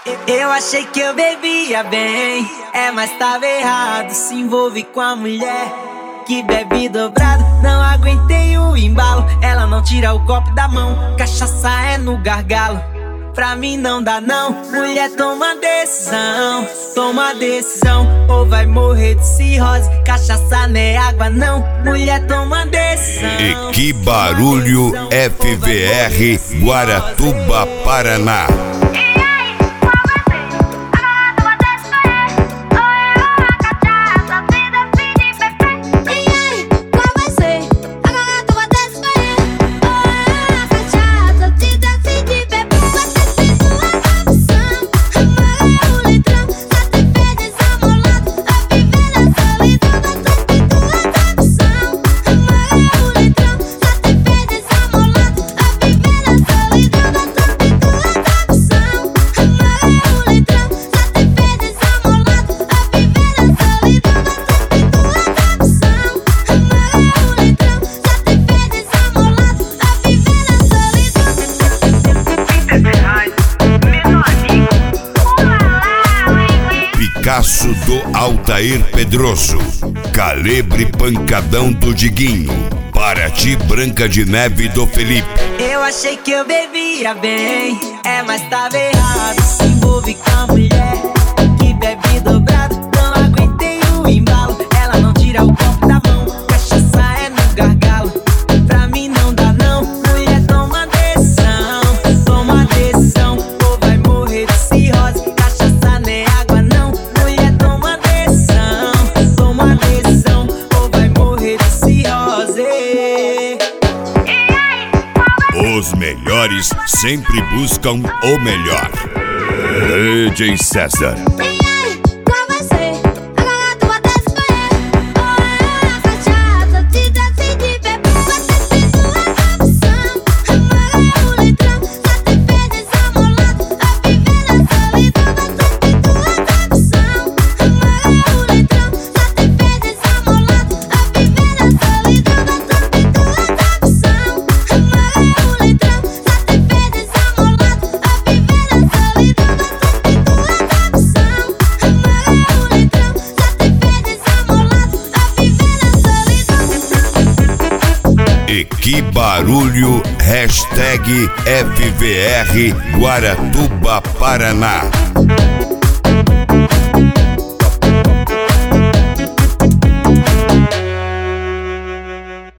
Eu achei que eu bebia bem, mas tava errado. Se envolve com a mulher que bebe dobrado. Não aguentei o embalo, ela não tira o copo da mão. Cachaça é no gargalo, pra mim não dá não. Mulher, toma decisão, ou vai morrer de cirrose. Cachaça não é água não. Mulher, toma decisão. E que barulho, FVR, Guaratuba, Paraná. Picasso do Altair Pedroso, Calebre Pancadão do Diguinho, Paraty Branca de Neve do Felipe. Eu achei que eu bebia bem, mas tava errado. Se envolve com a mulher que bebe dobrado. Não aguentei o embalo, ela não tira o copo da mão. Cachaça é no gargalo, pra mim não dá não. Mulher, toma decisão, ou vai morrer de cirrose. Cachaça não é água não. Mulher, toma decisão, ou vai morrer de cirrose. Os melhores sempre buscam o melhor. DJ César. E que barulho, hashtag FVR Guaratuba, Paraná.